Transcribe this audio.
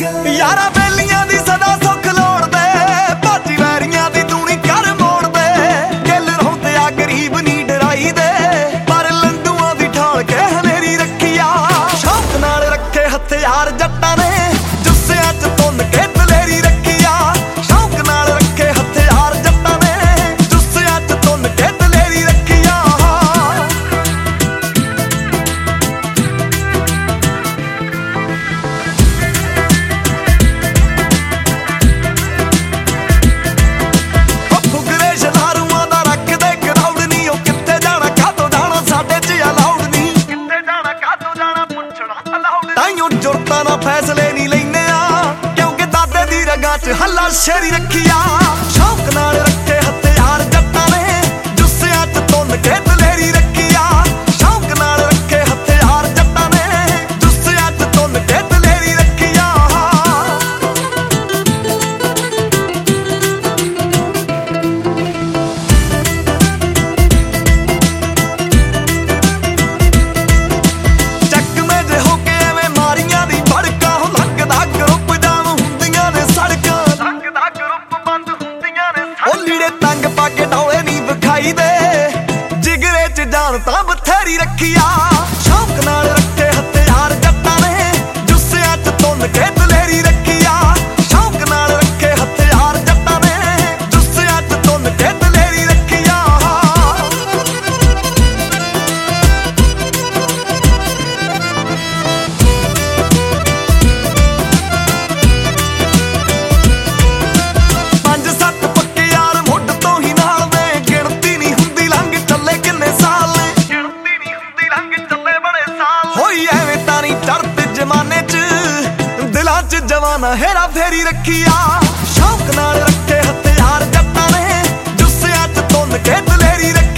यारा बेलियां दी सदा सुख लोड़ दे, भाजी वैरियां दी दूनी कर मोड़ दे। गिल रौंदे आ गरीब नी डराई दे, पर लंडूआं दी ढाल के हनेरी रखिया। शौक नाल रखे हथियार जट्टां ने, जुस्सियां च तुन के दलेरी रखिया। शौक नाल रखे हथियार जट्टां ने, जुस्सियां च तुन के दलेरी रखिया। जुरता ना फैसले नहीं लेने क्योंकि दादे दी रगां च हल्ला शेरी रखिया। शौक नाल रखे हथियार जट्टां ने, जुस्सियां च तुन के दलेरी रखिया। शौक नाल रखे हथियार जट्टां ने, जुस्सियां च तुन के दलेरी रखिया। जिगरे च जान तां बथेरी रखिया। शौक नाल रखे हथियार जट्टां ने, जुस्सियां च तुन के दलेरी रखिया। शौक नाल रखे हथियार जट्टां ने, जुस्सियां च तुन के दलेरी रखिया। पंज सत्त पक्के यार मुੱਢ ਤੋਂ ਹੀ ਨਾਲ ਦੇ, ਗਿਣਤੀ नहीं हुंदी लंघ ਚੱਲੇ किन्ने साल ने। गिणती नहीं हुंदी लंघ ਚੱਲੇ बड़े साल। होई ਐਵੇਂ ਤਾਂ नहीं चढ़त जमाने च, दिलां च जवाना हेरा फेरी रखिया। शौक नाल रखे हथियार जट्टां ने, जुस्सियां च तुन के दलेरी रखिया।